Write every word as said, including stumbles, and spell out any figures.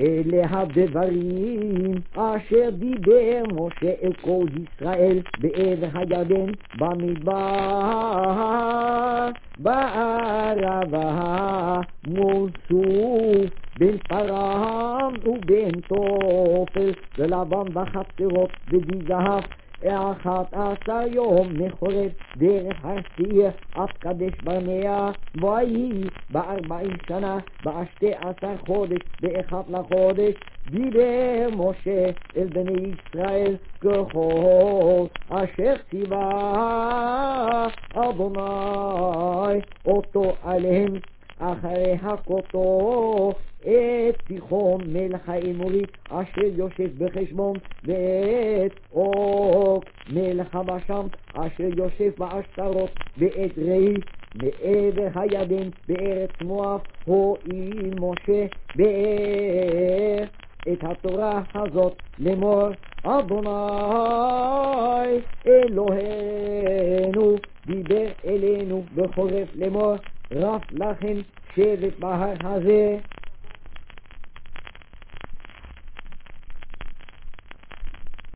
אלה הדברים אשר דיבר משה אל כל ישראל בעבר הירדן במדבר בערבה מול סוף בין פרם ובין תופל ולבן בחצרות ודיזהב אחת עשר יום מחורף דרך הסיר עד קדש ברנע ויהי בארבעים שנה בשתי עשר חודש באחד לחודש דיבר משה אל בני ישראל ככל אשר ציווה אדוני אותו עליהם אחרי הכותו את סיחון מלך האמורית אשר יושב בחשבון ואת אוג מלך הבשן אשר יושב בעשתרות ואת רעי מעבר הירדן בארץ מואב הואיל משה באר את התורה הזאת לאמור אדוני אלוהינו דיבר אלינו בחורף לאמור רף לכם שבט בהר הזה